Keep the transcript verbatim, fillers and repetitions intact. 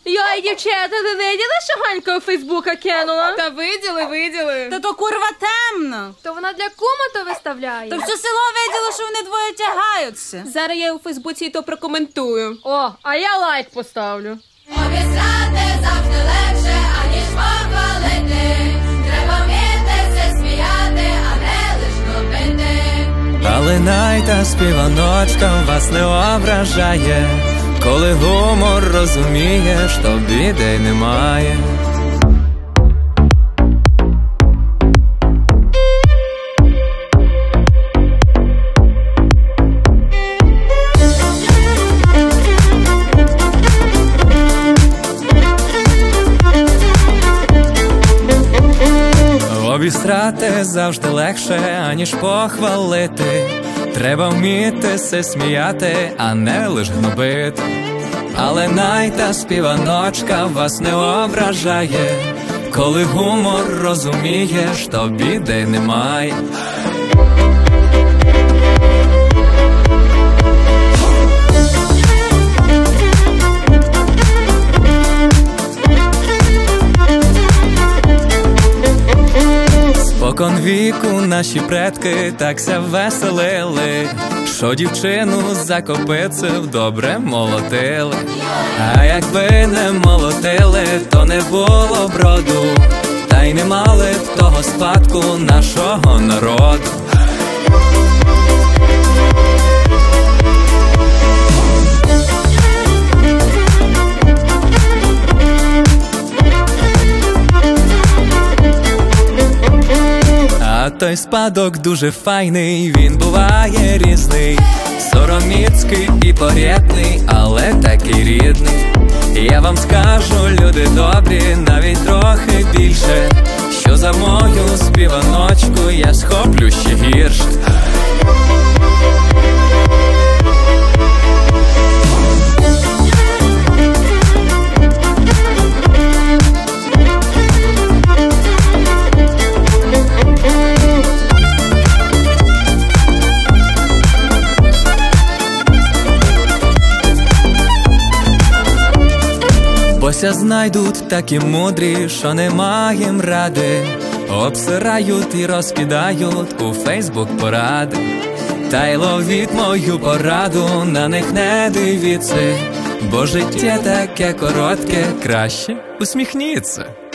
Йой, дівчата, ви виділи, що Ганька у Фейсбука кинула? Та виділи, виділи. Та то курва темно. То вона для кума то виставляє. Та все село виділо, що вони двоє тягаються. Зараз я у Фейсбуці і то прокоментую. О, а я лайк поставлю. Обісрати завжди легше, аніж похвалити. Треба вміти сміяти, а не лиш робити. Але найта співаночка вас не ображає. Коли гумор розумієш, то біди немає. Обісрати завжди легше, аніж похвалити. Треба вміти се сміяти, а не лиш гнобити. Але найта співаночка вас не ображає. Коли гумор розумієш, то біди немає. Спокон віку наші предки такся веселили, що дівчину за копицев добре молотили. А якби не молотили, то не було б роду, та й не мали б того спадку нашого народу. А той спадок дуже файний, він буває різний, сороміцький і порядний, але такий рідний. Я вам скажу, люди добрі, навіть трохи більше, що за мою співаночку я схоплю ще гірше. Бося знайдуть такі мудрі, що не маєм ради, обсирають і розкидають у Фейсбук поради. Та й ловіть мою пораду, на них не дивіться, бо життя таке коротке, краще усміхніться.